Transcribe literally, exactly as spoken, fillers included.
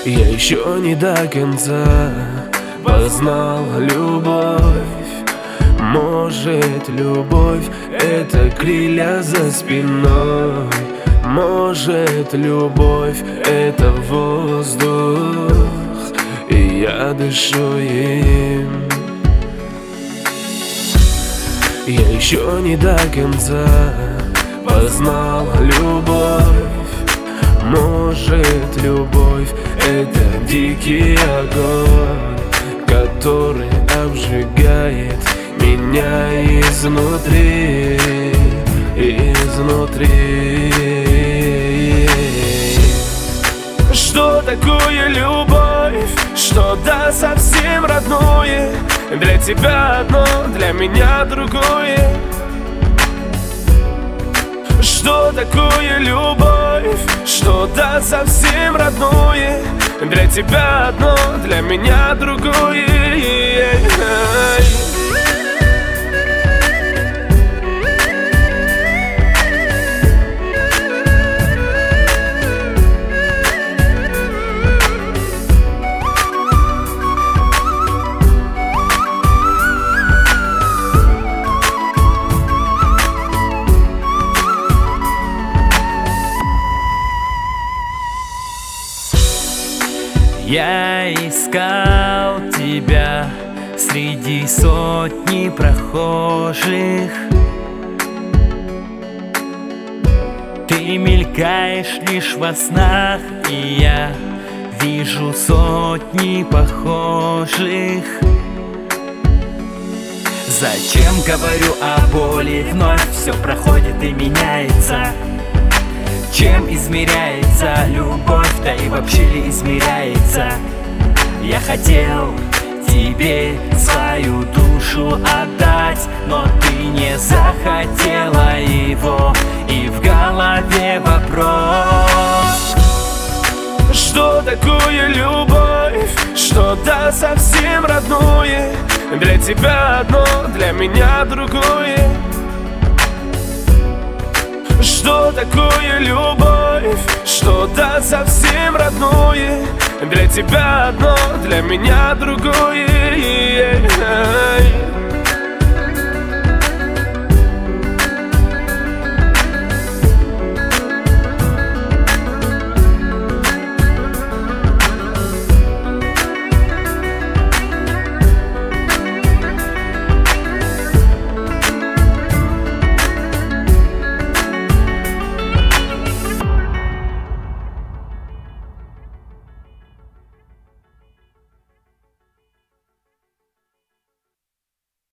Я еще не до конца познал любовь. Может, любовь — это крылья за спиной. Может, любовь — это воздух, и я дышу им. Я еще не до конца познал любовь. Может, любовь — это дикий огонь, который обжигает меня изнутри, изнутри. Что такое любовь? Что-то совсем родное. Для тебя одно, для меня другое. Что такое любовь? Что-то совсем родное. Для тебя одно, для меня другое. Я искал тебя среди сотни прохожих. Ты мелькаешь лишь во снах, и я вижу сотни похожих. Зачем говорю о боли? Вновь все проходит и меняется. Чем измеряется любовь, да и вообще ли измеряется? Я хотел тебе свою душу отдать, но ты не захотела его, и в голове вопрос: что такое любовь? Что-то совсем родное. Для тебя одно, для меня другое. Что такое любовь? Что-то совсем родное. Для тебя одно, для меня другое.